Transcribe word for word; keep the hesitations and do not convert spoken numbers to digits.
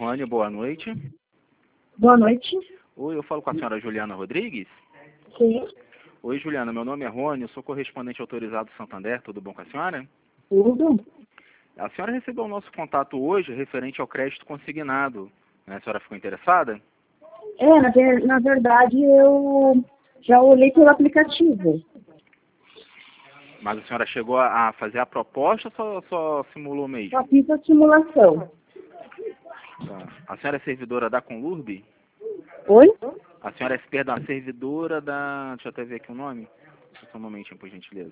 telefone, boa noite. Boa noite. Oi, eu falo com a senhora Juliana Rodrigues? Sim. Oi, Juliana, meu nome é Rony, eu sou correspondente autorizado do Santander, tudo bom com a senhora? Tudo? A senhora recebeu o nosso contato hoje referente ao crédito consignado, né? A senhora ficou interessada? É, na, ver- na verdade, eu já olhei pelo aplicativo. Mas a senhora chegou a a fazer a proposta ou só, só simulou mesmo? Só fiz a simulação. Tá. A senhora é servidora da Conlurb? Oi? A senhora é, perdão, a servidora da... Deixa eu até ver aqui o nome. Só um momentinho, por gentileza.